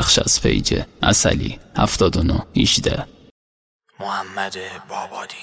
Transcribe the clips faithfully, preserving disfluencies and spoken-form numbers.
بخش از پیج عسلی هفتاد و نه هجده. محمد بابادی.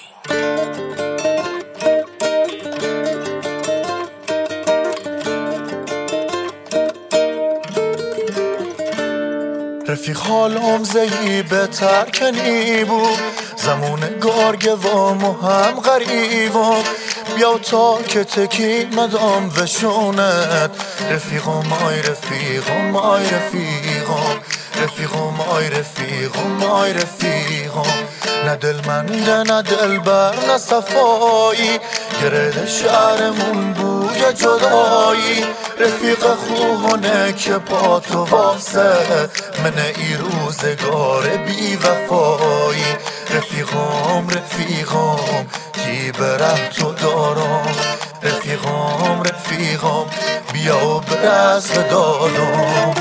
رفیق حالم زیی بهتر کنی بود، زمون گارگوام و هم غریبم، بیا تا که تکی مدام وشونت. رفیقم آی رفیقم آی رفیقم رفیقم آی رفیقم آی رفیقم، نه دلمنده نه دلبر نه صفایی، گرد شهرمون بوی جدایی. رفیق خوهانه که با تو واسه من ای روزگار بی وفایی. رفیقم رفیقم کی بره تو دارم، رفیقم رفیقم بیا برس به دادم.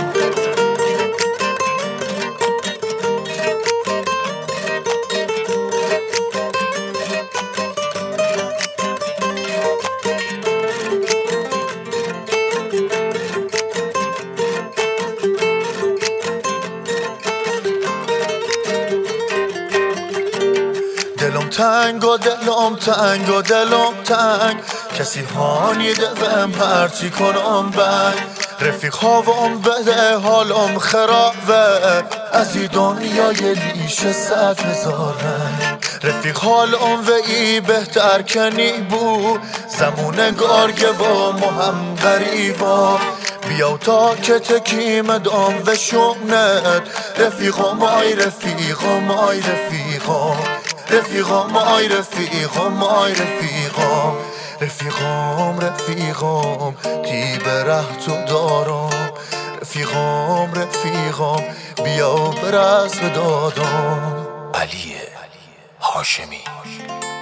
دلم تنگ و دلم تنگ و دلم تنگ، کسی هانی دوم هرچی کنم بنگ. رفیق هاوام بده حالم خرابه، از ای دنیای لیش صد هزار رنگ. رفیق حالم و ای بهتر کنی بود، زمون گارگوام و هم غریبا، بیا تا که تکیم دام و شونت. رفیقم آی رفیقم آی رفیقم رفیقم آی رفیقم آی رفیقم رفیقم رفیقم تی بره تو دارم. رفیقم رفیقم بیا برس به دادم. علی هاشمی.